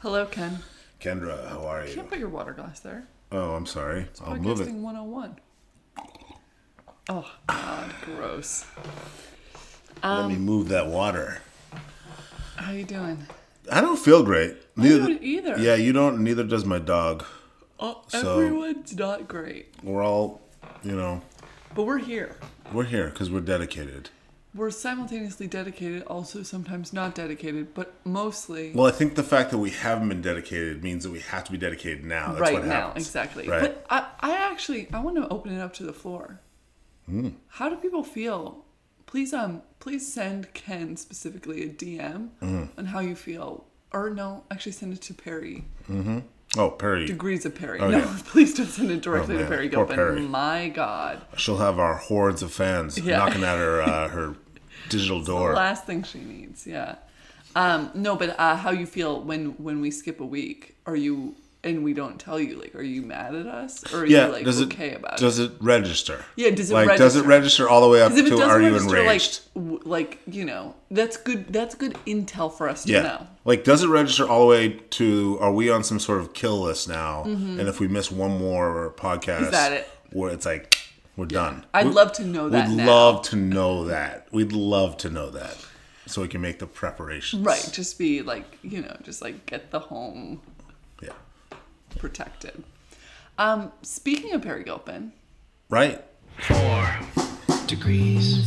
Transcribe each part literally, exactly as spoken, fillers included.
Hello, Ken. Kendra, how are You you? can't put your water glass there. Oh, I'm sorry. It's I'll move it. Podcasting one oh one. Oh, God, gross. Let me move that water. How you doing? I don't feel great. I don't either. Yeah, you don't. Neither does my dog. Oh, So- everyone's not great. We're all, you know, But we're here. we're here because we're dedicated. We're simultaneously dedicated, also sometimes not dedicated, but mostly Well, I think the fact that we haven't been dedicated means that we have to be dedicated now. That's right what now. happens. Exactly. Right. But I, I actually, I want to open it up to the floor. Hmm. How do people feel? Please, um, please send Ken specifically a D M Mm-hmm. on how you feel. Or no, actually send it to Perry. Oh, Perry. Degrees of Perry. Oh, no, yeah. please don't send it directly Oh, to man. Perry Poor Gilpin. Perry. My God. She'll have our hordes of fans Yeah. knocking at her uh, her digital The door. last thing she needs, yeah. Um, no, but uh, how you feel when when we skip a week? Are you and we don't tell you? Like, are you mad at us, or are Yeah. you like does okay it about does it? it register? Yeah, does it like register? does it register all the way up Because if it to doesn't are you register, enraged? like, w- like you know, that's good. That's good intel for us to Yeah. know. Like, does it register all the way to, are we on some sort of kill list now? And if we miss one more podcast, Mm-hmm. Is that it? where it's like, we're done. I'd We- love to know that We'd now. love to know that. We'd love to know that. So we can make the preparations. Right, just be like, you know, just like get the home Yeah. protected. Um, speaking of Perry Gilpin, Right. Four degrees.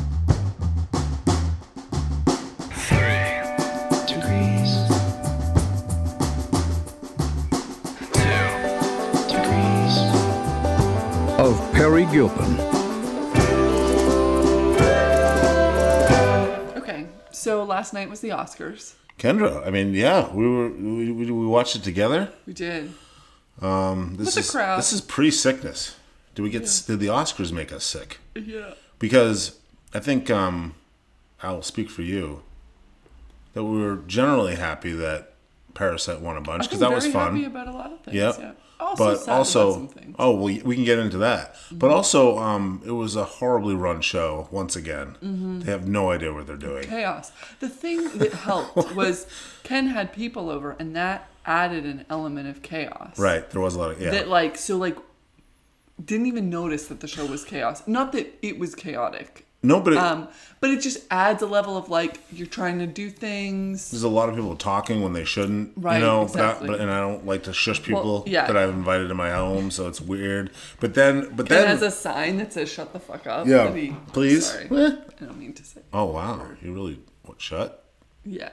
Three degrees. Two degrees. Of Perry Gilpin. okay, so last night was the Oscars. Kendra, I mean, yeah, we were we, we, we watched it together. We did. Um, this With the is crowd. this is pre-sickness. Did we get did the Oscars make us sick? Yeah. Because I think um, I'll speak for you that we were generally happy that Parasite won a bunch because that was very fun. happy about a lot of things. Yep. Yeah. Also but sad also, about some things. oh, well, we can get into that. But also, um, it was a horribly run show once again. Mm-hmm. They have no idea what they're doing. Chaos. The thing that helped was Ken had people over, and that added an element of chaos. Right? There was a lot of yeah. That like so like didn't even notice that the show was chaos. Not that it was chaotic. no, but it, Um, but it just adds a level of like you're trying to do things. there's a lot of people talking when they shouldn't. Right, You know, exactly. but, I, but and I don't like to shush people yeah. that I've invited to my home, so it's weird. But then, but Ken then, has a sign that says "Shut the fuck up." Yeah, that he- please. Sorry, Eh. I don't mean to say. oh wow, you really what shut? Yeah.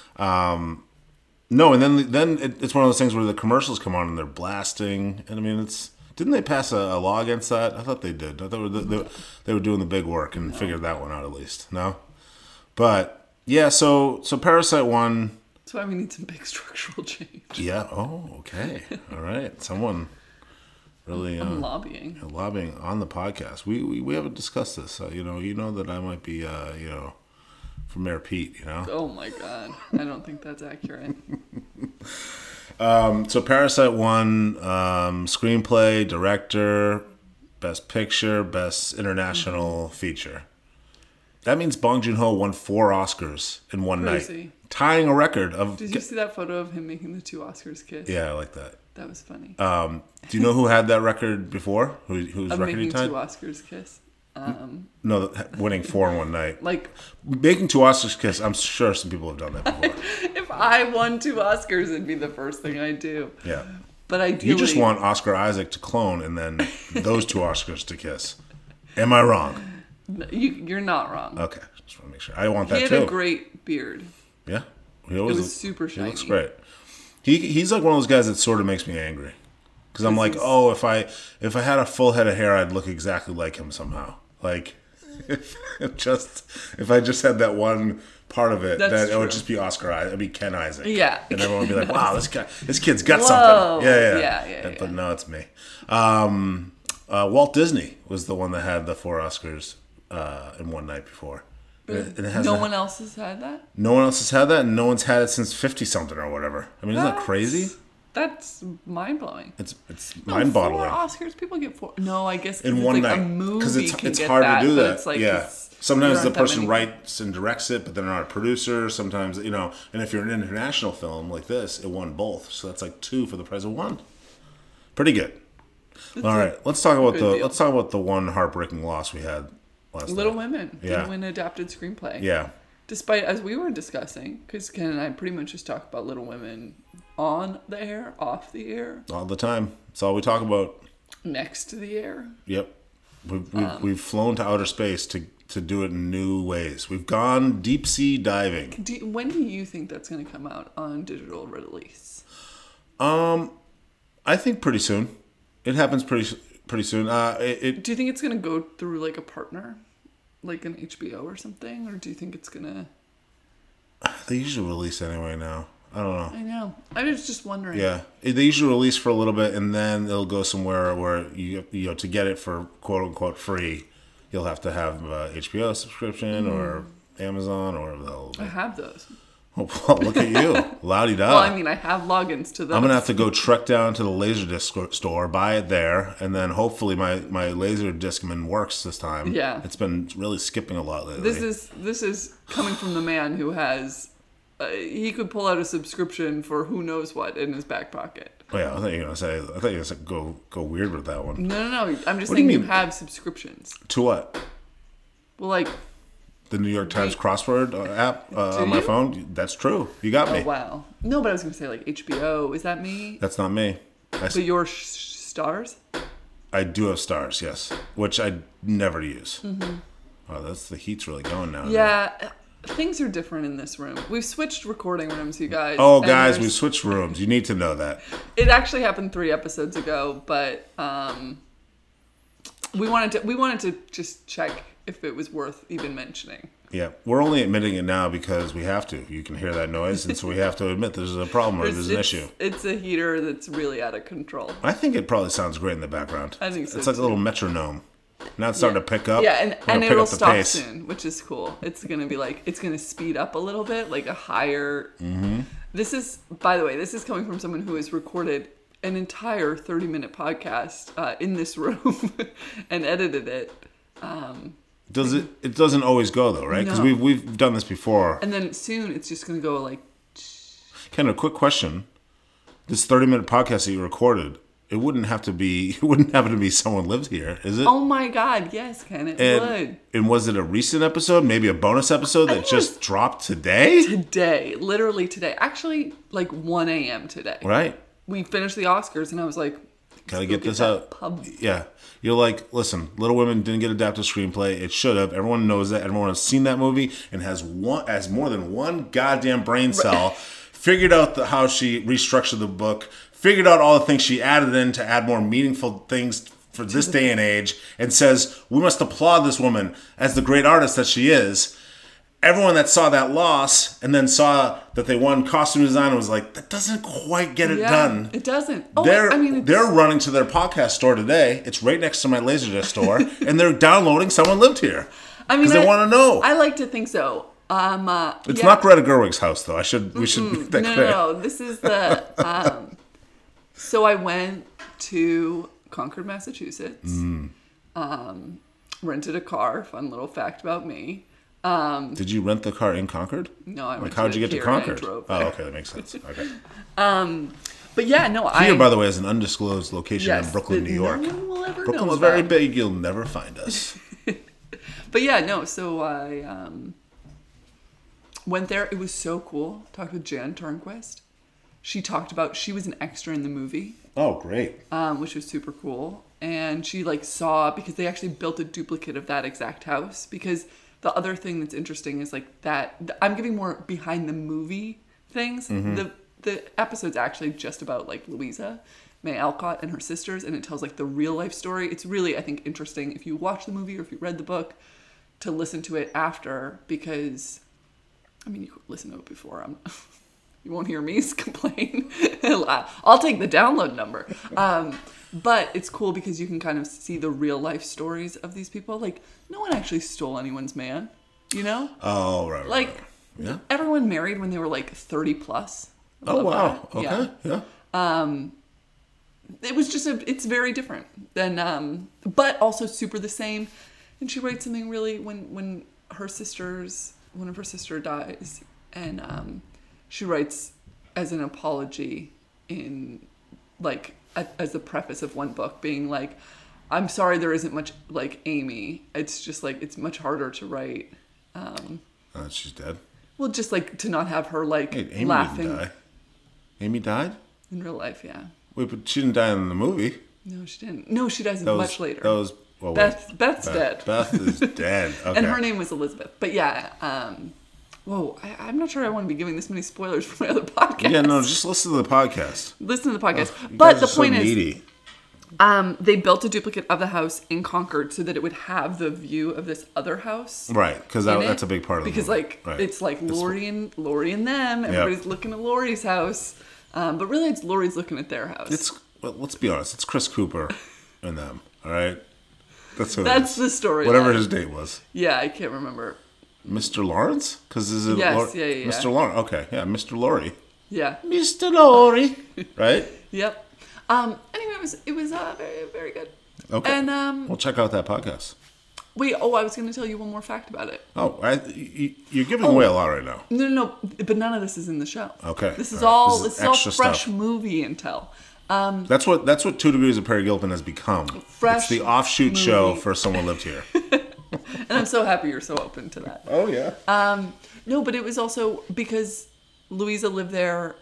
No, and then then it, it's one of those things where the commercials come on and they're blasting, and I mean it's didn't they pass a, a law against that? I thought they did. I thought they, they, they were doing the big work and figured that one out at least. No, but yeah, so so Parasite won. That's why we need some big structural change. Yeah. Oh, okay. All right. Someone really uh, I'm lobbying. lobbying on the podcast. We we, we haven't discussed this. Uh, you know, you know that I might be uh, you know for Mayor Pete. You know. Oh my god. I don't think that's accurate. So Parasite won um, screenplay, director, best picture, best international Mm-hmm. feature. That means Bong Joon-ho won four Oscars in one Crazy. night, tying a record of. Did you see that photo of him making the two Oscars kiss? Yeah, I like that. That was funny. Um, do you know who had that record before? Who whose of record he making tied? two Oscars kiss. Um, No, winning four in one night. like Making two Oscars kiss. I'm sure some people have done that before. if I won two Oscars, it'd be the first thing I do. Yeah. But ideally, You just want Oscar Isaac to clone and then those two Oscars to kiss. Am I wrong? you, you're not wrong. Okay, just want to make sure. I want he that had too. a great beard. Yeah, he always was looks- super He looks shiny. great. He he's like one of those guys that sort of makes me angry because I'm like, he's- oh, if I if I had a full head of hair, I'd look exactly like him somehow. Like, if just if I just had that one part of it, That's then it would true. just be Oscar Isaac. It'd be Ken Isaac. Yeah. and everyone would be like, wow, this guy, this kid's got Whoa. something. Yeah, yeah, Yeah, yeah, But yeah. no, it's me. Um, uh, Walt Disney was the one that had the four Oscars uh, in one night before. And it has no a- one else has had that. no one else has had that, and no one's had it since fifty something or whatever. I mean, isn't that That's- crazy? That's mind blowing. It's it's No, mind four boggling. Oscars, people get four. No, I guess 'cause In it's one like a night, movie it's can it's get hard that, to do but that. It's like, yeah, it's- sometimes there the aren't that person many- writes and directs it, but they're not a producer. Sometimes you know, and if you're an international film like this, it won both, so that's like two for the price of one. Pretty good. All right, let's talk about good the deal. let's talk about the one heartbreaking loss we had last Little night. Women Yeah. didn't win adapted screenplay. Yeah, Despite, as we were discussing, because Ken and I pretty much just talk about Little Women on the air, off the air, all the time. That's all we talk about. next to the air. Yep, we've we've, Um, we've flown to outer space to to do it in new ways. We've gone deep sea diving. Do, when do you think that's going to come out on digital release? I think pretty soon. It happens pretty pretty soon. Uh, it, it Do you think it's going to go through like a partner, like an H B O or something, or do you think it's going to? they usually release anyway now. I don't know. I know. I was just wondering. Yeah, they usually release for a little bit, and then it'll go somewhere where you you know to get it for quote unquote free, you'll have to have a H B O subscription or Amazon or whatever the hell. I have those. Well, look at you, lowdy da. Well, I mean, I have logins to those. I'm gonna have to go trek down to the Laserdisc store, buy it there, and then hopefully my my Laserdiscman works this time. Yeah. It's been really skipping a lot lately. This is this is coming from the man who has. Uh, he could pull out a subscription for who knows what in his back pocket. Oh, yeah, I thought you were gonna say. I thought you were gonna say go go weird with that one. No, no, no. I'm just What do you saying you, mean? have subscriptions. To what? Well, like, The New York Times Wait. crossword uh, app uh, Do on my you? phone. That's true. You got oh me. wow. No, but I was gonna say like H B O. Is that me? That's not me. I, s- But your sh- stars? I do have stars, yes, which I never use. Mm-hmm. Oh, that's the heat's really going now. Yeah. Things are different in this room. We've switched recording rooms, you guys. Oh, and guys, we there's- switched rooms. You need to know that. It actually happened three episodes ago, but um, we wanted to we wanted to just check if it was worth even mentioning. Yeah, we're only admitting it now because we have to. You can hear that noise, and so we have to admit there's a problem or It's, there's an it's- issue. It's a heater that's really out of control. I think it probably sounds great in the background. I think so, It's like too. a little metronome. Now it's starting to pick up. Yeah, and, We're gonna and pick it'll up the stop pace. soon, which is cool. It's gonna be like it's gonna speed up a little bit, like a higher. Mm-hmm. This is, by the way, this is coming from someone who has recorded an entire thirty minute podcast uh, in this room and edited it. Does it? It doesn't always go though, right? Because No. we've we've done this before. And then soon it's just gonna go like, Ken, a quick question: this thirty-minute podcast that you recorded, it wouldn't have to be. It wouldn't happen to be someone lived here, is it? oh my god, yes, Ken, it and, would. and was it a recent episode? Maybe a bonus episode I that think it was- just dropped today? Today, literally today, actually like one a.m. today. Right? We finished the Oscars, and I was like, Gotta go get get this that out. pub. Yeah. You're like, listen, Little Women didn't get adapted screenplay. It should have. Everyone knows that. Everyone has seen that movie and has one has more than one goddamn brain cell. Figured out the, how she restructured the book. Figured out all the things she added in to add more meaningful things for this day and age. And says, we must applaud this woman as the great artist that she is. Everyone that saw that loss and then saw that they won costume design was like, that doesn't quite get it Yeah, done. it doesn't. Oh, They're I mean, it's, they're running to their podcast store today. It's right next to my Laserdisc store, and they're downloading Someone Lived Here I mean, because they I- want to know. I like to think so. Um, uh, It's yeah. not Greta Gerwig's house, though. I should we should make that No, clear. no, no. This is the. Um, so I went to Concord, Massachusetts. Mm. Um, rented a car. Fun little fact about me. Did you rent the car in Concord? No, I went Like, how'd to you get to Kia and I Concord? drove Oh, there. okay, that makes sense. Okay. But yeah, no, I. Here, by the way, is an undisclosed location yes, in Brooklyn, that New York. No one will ever know Brooklyn's about. very big. You'll never find us. But yeah, no. So I um, went there. It was so cool. Talked with Jan Turnquist. She talked about she was an extra in the movie. Oh, great. um, which was super cool. And she like saw, because they actually built a duplicate of that exact house. Because the other thing that's interesting is like that I'm giving more behind the movie things. The the episode's actually just about like Louisa May Alcott and her sisters, and it tells like the real life story. It's really, I think, interesting if you watch the movie or if you read the book to listen to it after, because I mean, you could listen to it before. I'm You won't hear me complain. I'll take the download number. Um, but it's cool because you can kind of see the real life stories of these people. Like, no one actually stole anyone's man, you know? Oh, right. right, Like, right. Yeah. everyone married when they were like thirty plus. I Oh, love wow. that. Okay. Yeah. Um, it was just a, it's very different than, um, but also super the same. And she writes something really, when, when her sister's, one of her sister dies, and um, she writes as an apology in, like, a, as the preface of one book, being like, I'm sorry there isn't much like Amy. It's just like, it's much harder to write. Um, Uh, she's dead. well, just like to not have her like Wait, Amy laughing didn't die. Amy died? in real life, yeah. Wait, but she didn't die in the movie. No, she didn't. No, she dies That was, much later. That was well, Beth- wait. Beth's Beth, dead. Beth is dead. Okay. And her name was Elizabeth. But yeah, um, whoa, I, I'm not sure I want to be giving this many spoilers for my other podcast. Yeah, no, just listen to the podcast. Listen to the podcast. You but guys the are so point is, needy. um, they built a duplicate of the house in Concord so that it would have the view of this other house. Right, because that, in it. that's a big part of because the movie. like Right. it's like Lori and Lori and them. Everybody's looking at Lori's house, um, but really it's Lori's looking at their house. It's well, let's be honest. It's Chris Cooper and them. All right, that's who. That's it is. the story. Whatever line. his date was, Yeah, I can't remember. Mister Lawrence. Because is it Yes, Lau- yeah, yeah, yeah. Mister Lawrence? Okay, yeah, Mister Laurie. Yeah. Mister Laurie. Right. Yep. Um. Anyway, it was it was uh, very very good. Okay. And um. Well, check out that podcast. Wait. Oh, I was going to tell you one more fact about it. Oh, I, you, you're giving Oh. away a lot right now. No, no, no. But none of this is in the show. Okay, This is all right. all. This is This is all extra fresh stuff. movie intel. That's what that's what Two Degrees of Perry Gilpin has become. Fresh it's the offshoot show movie. for Someone Lived Here. And I'm so happy you're so open to that. Oh yeah. Um, no, but it was also because Louisa lived there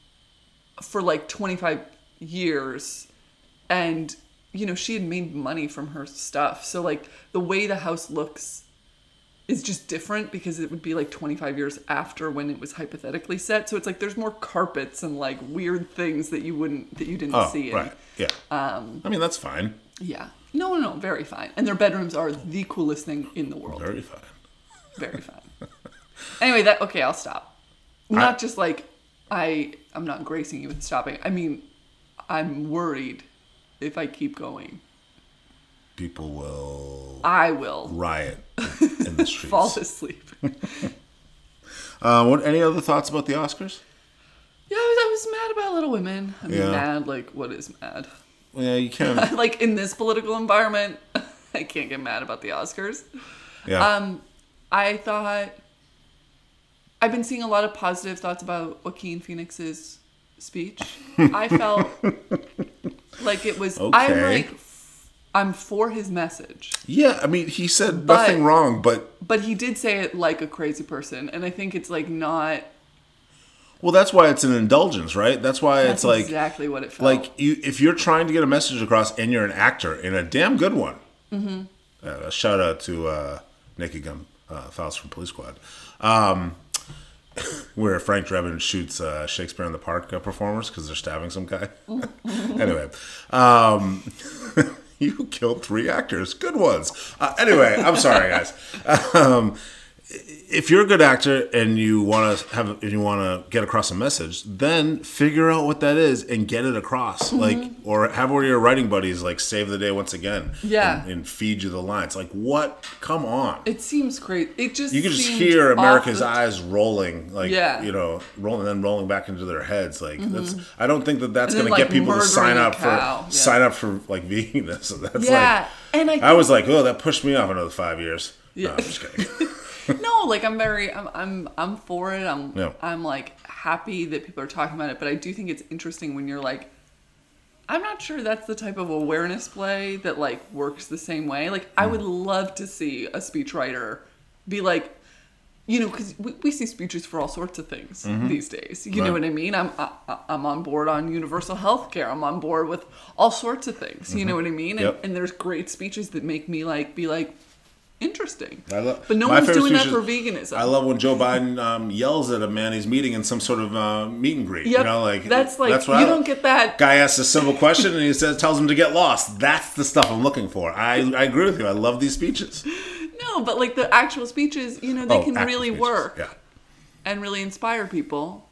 for like twenty-five years, and you know she had made money from her stuff. So like the way the house looks is just different because it would be like twenty-five years after when it was hypothetically set. So it's like there's more carpets and like weird things that you wouldn't that you didn't Oh see. right. Yeah. Um, I mean that's fine. yeah. No, no, no. Very fine. And their bedrooms are the coolest thing in the world. Very fine. Very fun. Anyway, that okay, I'll stop. Not just like I I'm not gracing you with stopping. I mean, I'm worried if I keep going. People will I will riot in the streets. fall asleep. Yeah, Uh, what? Any other thoughts about the Oscars? I was, I was mad about Little Women. I mean, Yeah. mad, like, what is mad? Yeah, you can. Like, in this political environment, I can't get mad about the Oscars. Yeah. Um, I thought I've been seeing a lot of positive thoughts about Joaquin Phoenix's speech. I felt like it was. I'm Okay. like, f- I'm for his message, yeah. I mean, he said but- nothing wrong, but but he did say it like a crazy person, and I think it's like not. well, that's why it's an indulgence, right? That's why That's it's like exactly what it felt like you if you're trying to get a message across and you're an actor and a damn good one. Mm-hmm. Uh, a shout out to uh, Naked Gun uh, Faust from Police Squad. Um, where Frank Drebin shoots uh, Shakespeare in the Park uh, performers because they're stabbing some guy. Anyway, um, you killed three actors, good ones. Uh, anyway, I'm sorry, guys. Um, if you're a good actor and you want to have, and you want to get across a message, then figure out what that is and get it across. Mm-hmm. Like, or have one of your writing buddies like save the day once again. Yeah. and, and feed you the lines. Like, what? Come on. It seems great. It just You can just seemed hear off America's the- eyes rolling, like Yeah. you know, rolling then rolling back into their heads. Like that's, I don't think that that's And going then, to like, get people to murdering sign a up for cow. Yeah. sign up for like veganism. That's Yeah, like and I. I think- was like, oh, that pushed me off another five years. Yeah. No, I'm just kidding. No, like I'm very, I'm, I'm, I'm for it. I'm, Yeah. I'm like happy that people are talking about it. But I do think it's interesting when you're like, I'm not sure that's the type of awareness play that like works the same way. Like I would love to see a speechwriter be like, you know, because we, we see speeches for all sorts of things these days. You know Right. what I mean? I'm, I, I'm on board on universal health care. I'm on board with all sorts of things. You know what I mean? And, Yep. and there's great speeches that make me like be like, interesting. I love, But no my one's favorite doing that speech for is- veganism. I love when Joe Biden um, yells at a man he's meeting in some sort of uh, meet and greet. Yep. You know, like That's like, what you I- don't get that. Guy asks a simple question and he says, tells him to get lost. That's the stuff I'm looking for. I, I agree with you. I love these speeches. No, but like the actual speeches, you know, they Oh, can actual really speeches. work Yeah. and really inspire people.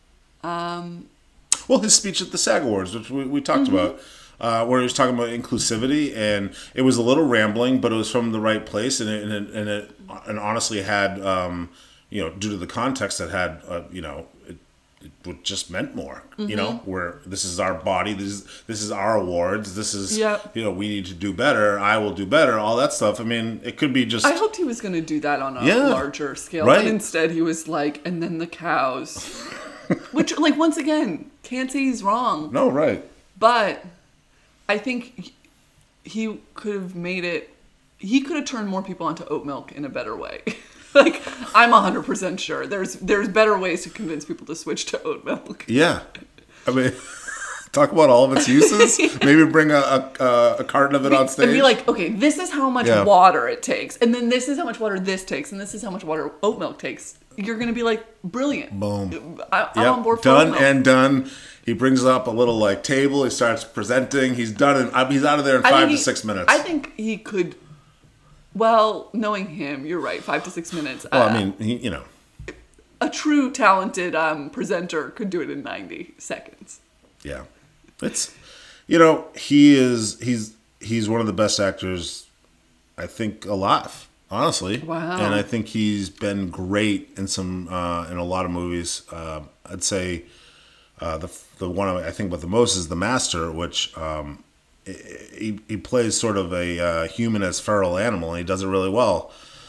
Um, Well, his speech at the SAG Awards, which we, we talked Mm-hmm. about, uh, where he was talking about inclusivity, and it was a little rambling, but it was from the right place, and it, and it, and, it, and honestly had, um, you know, due to the context that had, uh, you know, it, would just meant more. You know, where this is our body, this is this is our awards, this is Yep. you know, we need to do better. I will do better. All that stuff. I mean, it could be just. I hoped he was going to do that on a Yeah. larger scale, Right. and instead he was like, and then the cows, which, like, once again, can't say he's wrong, No, right. but I think he could have made it. He could have turned more people onto oat milk in a better way. Like, I'm one hundred percent sure there's there's better ways to convince people to switch to oat milk. Yeah, I mean, talk about all of its uses. Maybe bring a, a, a carton of it on stage. And be like, okay, this is how much Yeah. water it takes, and then this is how much water this takes, and this is how much water oat milk takes. You're gonna be like, brilliant. Boom. I, I'm Yep, on board for done oat milk. and done. He brings up a little like table. He starts presenting. He's done. In, I- he's out of there in I five think to he- six minutes. I think he could. Well, knowing him, you're right. Five to six minutes. well, uh, I mean, he, you know, a true talented um, presenter could do it in ninety seconds. yeah, it's you know he is he's he's one of the best actors I think alive. Honestly, Wow. and I think he's been great in some uh, in a lot of movies. Uh, I'd say uh, the the one I think about the most is The Master, which. Um, He, he plays sort of a uh, human as feral animal, and he does it really well.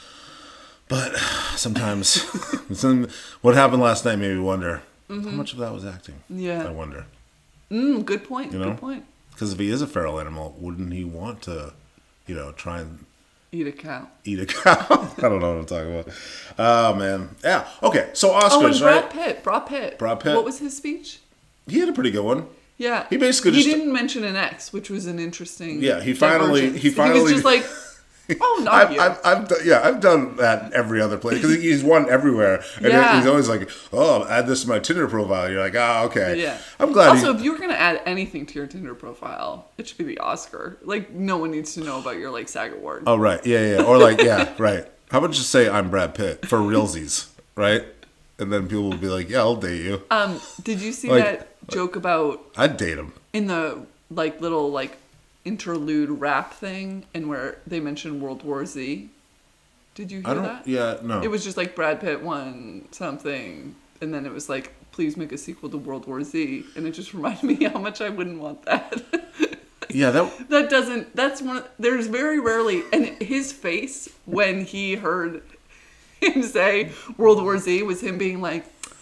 But sometimes, some, what happened last night made me wonder how much of that was acting. Yeah. I wonder. Mm, good point. You know? Good point. Because if he is a feral animal, wouldn't he want to, you know, try and Eat a cow. eat a cow? I don't know what I'm talking about. Oh, man. Yeah. Okay, so Oscars, Oh, and Brad right? Pitt. Brad Pitt. Brad Pitt. What was his speech? He had a pretty good one. Yeah. He basically he just- didn't mention an X, which was an interesting. Yeah, he finally- divergence. he finally- was just like, oh, not I've, you. I've, I've done, yeah, I've done that every other place because he's won everywhere, and Yeah. he's always like, "Oh, add this to my Tinder profile." You're like, "Ah, okay." Yeah. I'm glad. Also, he, if you were gonna add anything to your Tinder profile, it should be the Oscar. Like, no one needs to know about your like SAG award. oh, right, yeah, yeah, or like, yeah, right. How about just say I'm Brad Pitt for realsies, right? And then people will be like, "Yeah, I'll date you." Um, did you see Like- that joke about I'd date him. in the like little like interlude rap thing, and where they mentioned World War Z? Did you hear I don't. that? Yeah, no. It was just like Brad Pitt won something, and then it was like, please make a sequel to World War Z, and it just reminded me how much I wouldn't want that. yeah, that. That doesn't. That's one. Of, there's very rarely, and his face when he heard him say World War Z was him being like,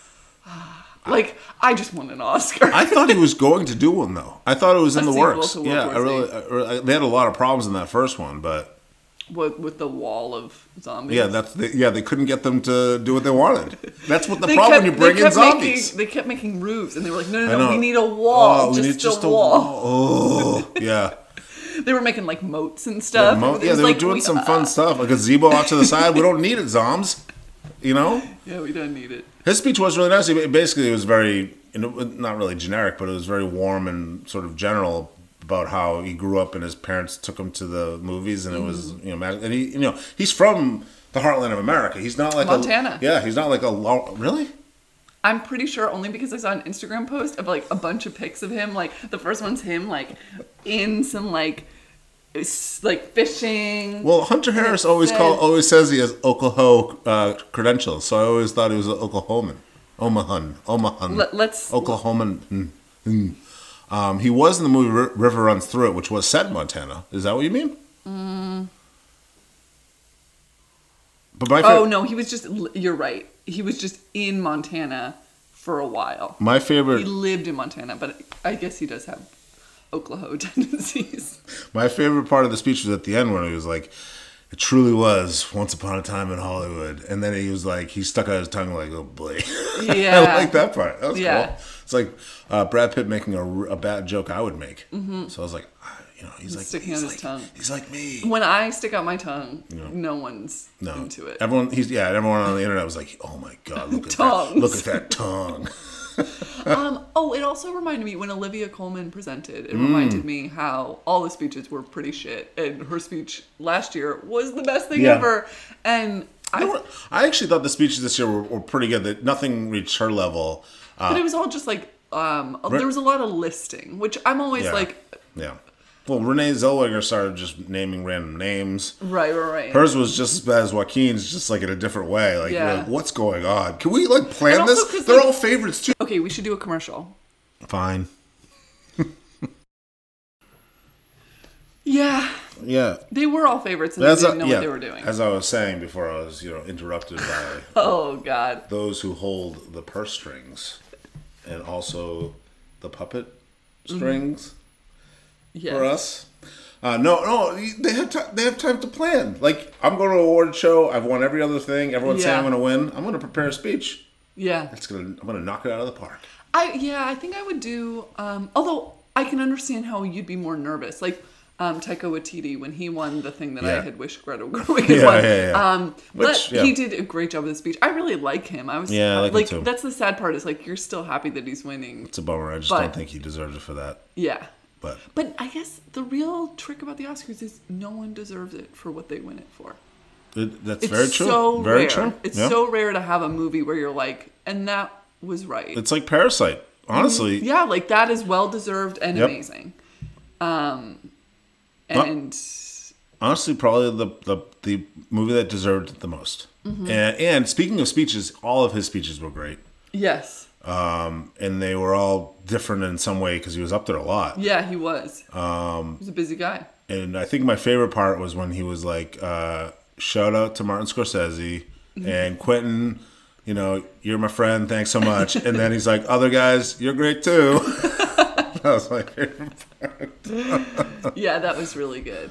ah, like I just won an Oscar. I thought he was going to do one though. I thought it was in A the sequel works. to World Yeah, War I really. I, really- they had a lot of problems in that first one, but. with, with the wall of zombies. Yeah, that's the, yeah. They couldn't get them to do what they wanted. That's what the They problem kept- when you bring they in kept zombies. Making, they kept making roofs, and they were like, no, I no, no, know. we need a wall, Oh, we just, need just a a wall. Oh, yeah. They were making like moats and stuff. Mo- It yeah, was they were like, doing we- some fun stuff. A gazebo out to the side. We don't need it, zoms. You know? Yeah, we don't need it. His speech was really nice. He- Basically, it was very, you know, not really generic, but it was very warm and sort of general about how he grew up and his parents took him to the movies, and it was, Mm-hmm. you know, mag- and he, you know, he's from the heartland of America. He's not like Montana. A, yeah, he's not like a lo- really. I'm pretty sure only because I saw an Instagram post of like a bunch of pics of him. Like the first one's him like in some like s- like fishing. Well, Hunter And Harris it always says- call always says he has Oklahoma uh, credentials, so I always thought he was an Oklahoman, Omahan, Omahan, Let, let's Oklahoman. Mm, mm. Um, he was in the movie R- River Runs Through It, which was set in Montana. Is that what you mean? Mm. But my Oh favorite, no, he was just. You're right. He was just in Montana for a while. my He favorite, lived in Montana, but I guess he does have Oklahoma tendencies. my favorite part of the speech was at the end when he was like, "It truly was once upon a time in Hollywood," and then he was like, he stuck out his tongue like, "Oh boy." Yeah. I like that part. That was Yeah. cool. It's like uh, Brad Pitt making a, r- a bad joke I would make. Mm-hmm. So I was like, ah, you know, he's like sticking he's out his like, tongue. He's like me. When I stick out my tongue, no one's No, into it. Everyone, he's yeah. Everyone on the internet was like, "Oh my god, look at that! Tongues. Look at that tongue." Um, oh, it also reminded me when Olivia Colman presented, it Mm. reminded me how all the speeches were pretty shit, and her speech last year was the best thing Yeah. ever. And I, You know what? I actually thought the speeches this year were, were pretty good. That nothing reached her level. Uh, but it was all just like um, there was a lot of listing, which I'm always yeah, like, yeah. Well, Renee Zellweger started just naming random names. Right, right, right. Hers was just as Joaquin's, just like in a different way. Like, Yeah. you're like, what's going on? Can we like plan And also this? 'cause, They're like- all favorites too. Okay, we should do a commercial. Fine. Yeah, Yeah. they were all favorites and As they I, didn't know yeah, what they were doing. As I was saying before, I was you know interrupted by Oh, God. those who hold the purse strings and also the puppet Mm-hmm. strings Yes. for us. Uh, no, no, they have time. They have time to plan. Like, I'm going to an award show. I've won every other thing. Everyone's saying Yeah. I'm going to win. I'm going to prepare a speech. Yeah. It's gonna. I'm going to knock it out of the park. I yeah, I think I would do. Um, although I can understand how you'd be more nervous, like um, Taika Waititi when he won the thing that I Yeah. had wished Greta Gerwig had Yeah, won. yeah, yeah. Um, Which, but yeah. he did a great job with the speech. I really like him. I was Yeah, I like him like too. that's the sad part is like you're still happy that he's winning. It's a bummer. I just But- don't think he deserves it for that. Yeah. But But I guess the real trick about the Oscars is no one deserves it for what they win it for. it, that's It's very true. so very rare. true. It's Yeah. so rare to have a movie where you're like, and that was right. It's like Parasite. Honestly, Yeah, like that is well deserved and Yep. amazing. Um, and honestly, probably the, the the movie that deserved it the most. Mm-hmm. And, and speaking of speeches, all of his speeches were great, yes, um, and they were all different in some way because he was up there a lot. yeah, he was. Um, he was a busy guy. And I think my favorite part was when he was like, uh, "Shout out to Martin Scorsese Mm-hmm. and Quentin. You know, you're my friend. Thanks so much." And then he's like, "Other guys, you're great too." That was my favorite part. Yeah, that was really good.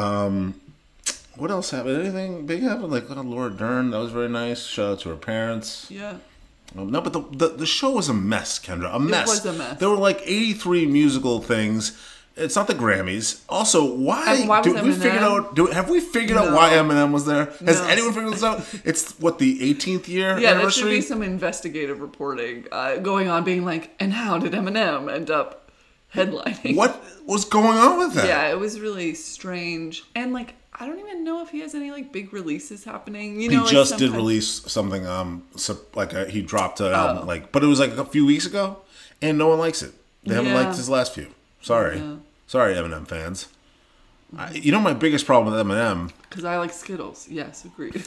What else happened? Anything big happened? Like oh, Laura Dern, that was very nice. Shout out to her parents. Yeah, Um, no, but the, the the show was a mess, Kendra. A mess. was a mess. There were like eighty-three musical things. It's not the Grammys. Also, why, And why was do we Eminem? figured out? Do have we figured out No. why Eminem was there? Has No. anyone figured this out? It's what the eighteenth year yeah. There should anniversary. be some investigative reporting uh, going on, being like, and how did Eminem end up headlining? What was going on with that? Yeah, it was really strange, and like I don't even know if he has any like big releases happening. You He know, like, just did sometimes- release something. Um, so, like a, he dropped an album, Oh. like, but it was like a few weeks ago, and no one likes it. They haven't Yeah. liked his last few. Sorry, Yeah. sorry, Eminem fans. I, you know my biggest problem with Eminem. Because I like Skittles. Yes, agreed.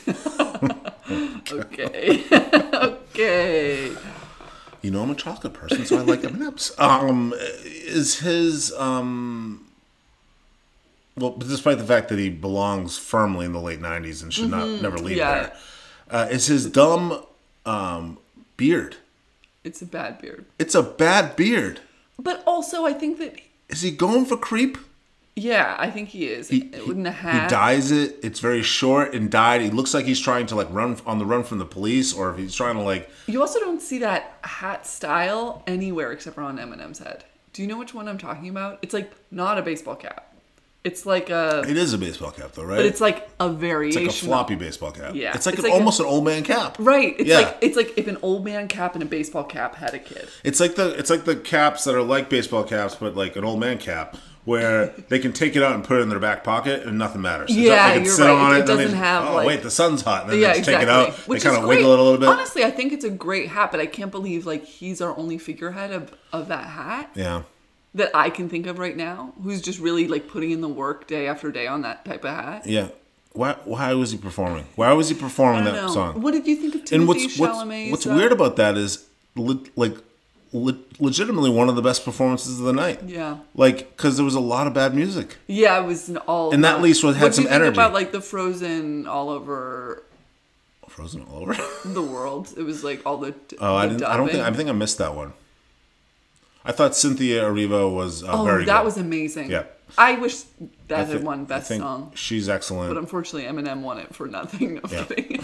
okay. okay. You know I'm a chocolate person, so I like M and M's. Um, is his um, well, despite the fact that he belongs firmly in the late nineties and should not never leave Mm-hmm. Yeah. there, uh, is his dumb um beard? It's a bad beard. It's a bad beard. But also, I think that, Is he going for creep? yeah, I think he is. He, in a he hat. dyes it. It's very short and dyed. He looks like he's trying to like run on the run from the police, or if he's trying to like. You also don't see that hat style anywhere except for on Eminem's head. Do you know which one I'm talking about? It's like not a baseball cap. It's like a, It is a baseball cap, though, right? but it's like a It's variation. like a floppy baseball cap. Yeah. it's like, It's an, like a- almost an old man cap. Right. It's Yeah. like it's like if an old man cap and a baseball cap had a kid. It's like the it's like the caps that are like baseball caps, but like an old man cap, where they can take it out and put it in their back pocket and nothing matters. It's Yeah, not- they can you're sit right. on It it. and then doesn't they, have, oh like- wait, the sun's hot. And then Yeah, they just exactly. take it out. Which they kind is of great. wiggle it a little bit. Honestly, I think it's a great hat, but I can't believe like he's our only figurehead of, of that hat Yeah. that I can think of right now, who's just really like putting in the work day after day on that type of hat. Yeah. Why why was he performing? Why was he performing I that don't know. song? What did you think of Timothy and what's what's, Chalamet's? what's uh, weird about that is le- like le- legitimately one of the best performances of the night. Yeah, Like cuz there was a lot of bad music. yeah, it was an all. And that at least was- had what do some you think energy. about like the Frozen all over Frozen all over. the world? It was like all the. Oh, I the didn't I don't think dubbing. I think I missed that one. I thought Cynthia Erivo was uh, Oh, very that good. was amazing. Yeah. I wish that I had thi- won I best think song. She's excellent. But unfortunately, Eminem won it for nothing. No Yeah. kidding.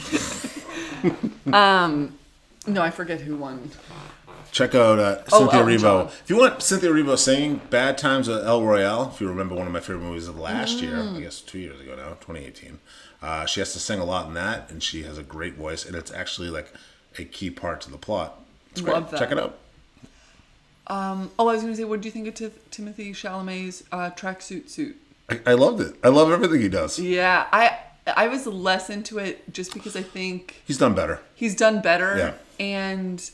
um, no, I forget who won. Check out uh, Oh, Cynthia Elton Erivo. John. If you want Cynthia Erivo singing "Bad Times at El Royale," if you remember one of my favorite movies of last year, Mm. I guess two years ago now, twenty eighteen. Uh, she has to sing a lot in that, and she has a great voice, and it's actually like a key part to the plot. It's great. Love that. Check it out. Um, oh, I was going to say, what do you think of Ti- Timothy Chalamet's uh, tracksuit suit? I, I loved it. I love everything he does. Yeah, I I was less into it just because I think He's done better. he's done better. Yeah. And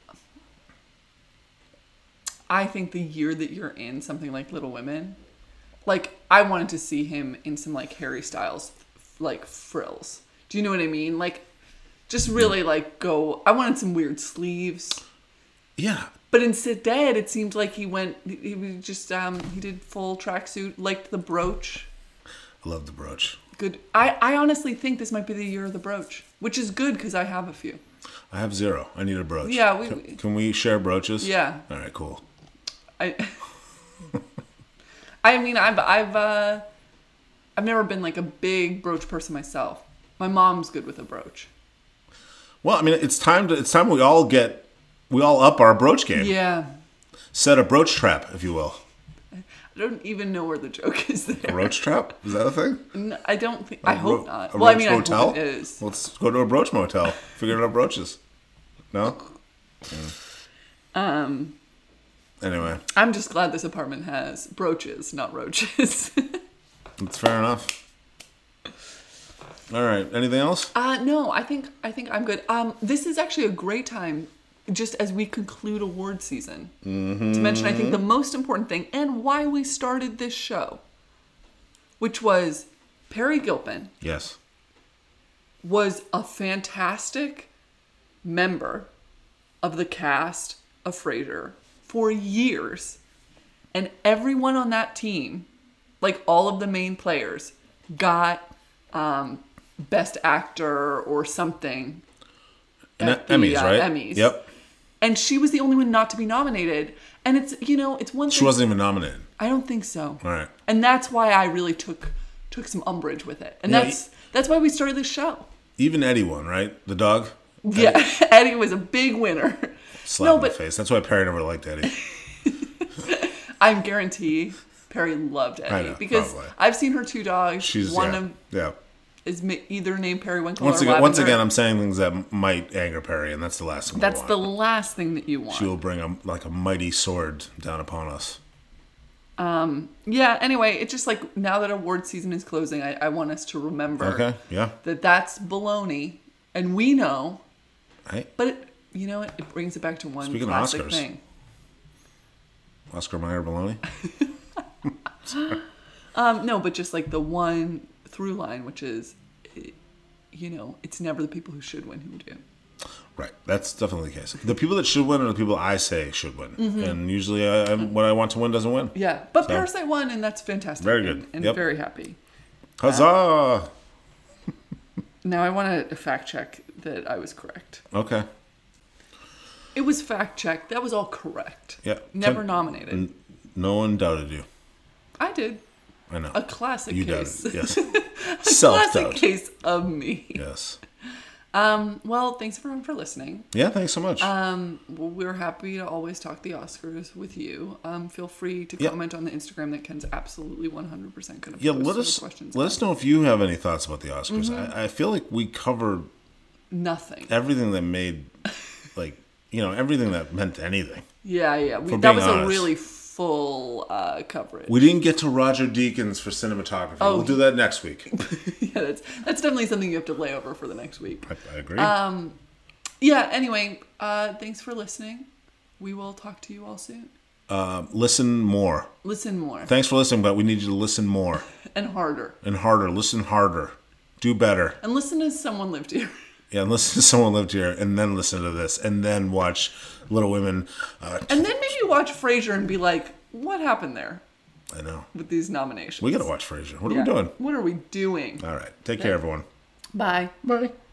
I think the year that you're in something like Little Women, like I wanted to see him in some like Harry Styles like frills. Do you know what I mean? Like just really like go. I wanted some weird sleeves. Yeah. But instead, it seemed like he went. He was just um he did full tracksuit. Liked the brooch. I love the brooch. Good. I I honestly think this might be the year of the brooch, which is good because I have a few. I have zero. I need a brooch. Yeah, we- Can, can we share brooches? Yeah. All right, cool. I. I mean, I've I've uh, I've never been like a big brooch person myself. My mom's good with a brooch. Well, I mean, it's time to. It's time we all get. We all up our brooch game. Yeah. Set a brooch trap, if you will. I don't even know where the joke is there. A roach trap? Is that a thing? N- I don't think. I A hope ro- not. A Well, I roach mean, motel? I hope it is. Let's go to a brooch motel. Figure out brooches. No? Um, Anyway, I'm just glad this apartment has brooches, not roaches. that's fair enough. All right. Anything else? uh, no, I think I think I'm good. Um, this is actually a great time, just as we conclude award season, Mm-hmm. to mention I think the most important thing and why we started this show, which was Perry Gilpin Yes. was a fantastic member of the cast of Frasier for years. And everyone on that team, like all of the main players, got um, Best Actor or something. And at the, Emmys, uh, right? Emmys. Yep. And she was the only one not to be nominated. And it's, you know, it's one thing. She wasn't even nominated. I don't think so. All right. And that's why I really took took some umbrage with it. And Yeah, that's that's why we started this show. Even Eddie won, right? The dog? Yeah, Eddie was a big winner. Slap No, in the but- face. That's why Perry never liked Eddie. I guarantee Perry loved Eddie I know, because probably. I've seen her two dogs. She's one yeah. of yeah. is ma- either named Periwinkle Once or again, once Lavender. again, I'm saying things that might anger Perry, and that's the last thing. That's we the want. last thing that you want. She will bring a like a mighty sword down upon us. Yeah. Anyway, it's just like now that award season is closing, I, I want us to remember Okay. Yeah. that that's baloney, and we know. Hey, But it, you know what? It brings it back to one Speaking of classic Oscars. thing. Oscar Mayer baloney. Um, no, but just like the one through line, which is, eh, you know, it's never the people who should win who do. Right. That's definitely the case. The people that should win are the people I say should win, Mm-hmm. and usually, I, I'm, what I want to win doesn't win. Yeah, but So- Parasite won, and that's fantastic. Very good. And, and Yep. very happy. Huzzah! Now I want to fact check that I was correct. Okay. It was fact checked. That was all correct. Yeah. Never Ten- nominated. N- no one doubted you. I did. I know. A classic you case. doubted. Yes. Classic Self-doubt. case of me. Yes. Um, well, thanks everyone for listening. Yeah. Thanks so much. Um, we're happy to always talk the Oscars with you. Um, feel free to Yeah. comment on the Instagram that Ken's absolutely one hundred percent going to yeah. post Let all us the questions. let on. us know if you have any thoughts about the Oscars. Mm-hmm. I, I feel like we covered Nothing. everything that made, like, you know, everything that meant anything. Yeah, yeah. We, For that being was a honest. really full uh, coverage. We didn't get to Roger Deakins for cinematography. Oh, we'll do that next week. yeah, that's that's definitely something you have to lay over for the next week. I, I agree. Um, Yeah. Anyway, uh, thanks for listening. We will talk to you all soon. Uh, listen more. Listen more Thanks for listening, but we need you to listen more and harder, and harder. Listen harder. Do better. and listen as someone lived here. Yeah, and listen to Someone Lived Here, and then listen to this, and then watch Little Women. Uh, And then maybe watch Frasier and be like, "What happened there I know. with these nominations?" We got to watch Frasier. What are Yeah. we doing? What are we doing? All right. Take care, everyone. Bye. Bye.